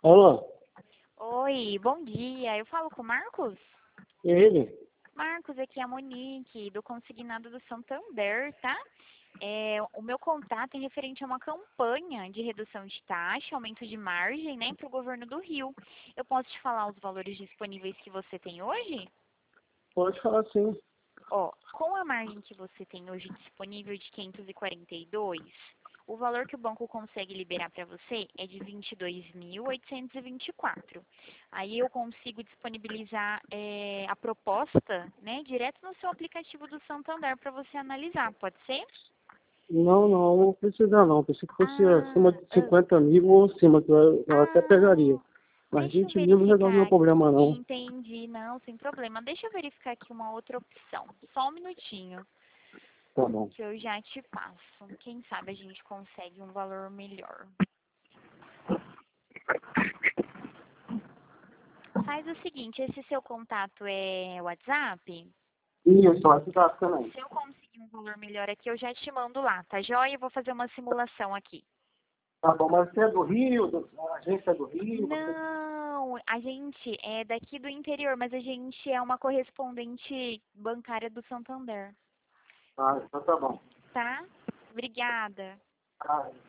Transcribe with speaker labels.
Speaker 1: Alô,
Speaker 2: Oi, bom dia. Eu falo com o Marcos?
Speaker 1: ele?
Speaker 2: Marcos, aqui é a Monique, do Consignado do Santander, tá? O meu contato é referente a uma campanha de redução de taxa, aumento de margem, né, para o governo do Rio. Eu posso te falar os valores disponíveis que você tem hoje?
Speaker 1: Pode falar sim.
Speaker 2: Ó, com a margem que você tem hoje disponível de 542, o valor que o banco consegue liberar para você é de 22.824. Aí eu consigo disponibilizar a proposta, né, direto no seu aplicativo do Santander para você analisar, pode ser?
Speaker 1: Não precisa não. Pensei que fosse acima
Speaker 2: Ah,
Speaker 1: de 50 mil ou acima, que eu até pegaria.
Speaker 2: ah,
Speaker 1: Mas
Speaker 2: deixa eu
Speaker 1: 20 mil não resolve meu
Speaker 2: verificar
Speaker 1: problema
Speaker 2: aqui.
Speaker 1: não.
Speaker 2: Entendi, não, sem problema. Deixa eu verificar aqui uma outra opção. Só um minutinho,
Speaker 1: Tá bom.
Speaker 2: que eu já te passo. Quem sabe a gente consegue um valor melhor. Faz o seguinte, esse seu contato é WhatsApp?
Speaker 1: Isso, acho que tá também.
Speaker 2: Se eu conseguir um valor melhor aqui, eu já te mando lá, tá joia? Eu vou fazer uma simulação aqui.
Speaker 1: Tá bom, mas você é do Rio, a agência é do Rio, você...
Speaker 2: Não, a gente é daqui do interior, mas a gente é uma correspondente bancária do Santander,
Speaker 1: Ah, então tá bom.
Speaker 2: tá? Obrigada.
Speaker 1: Ah,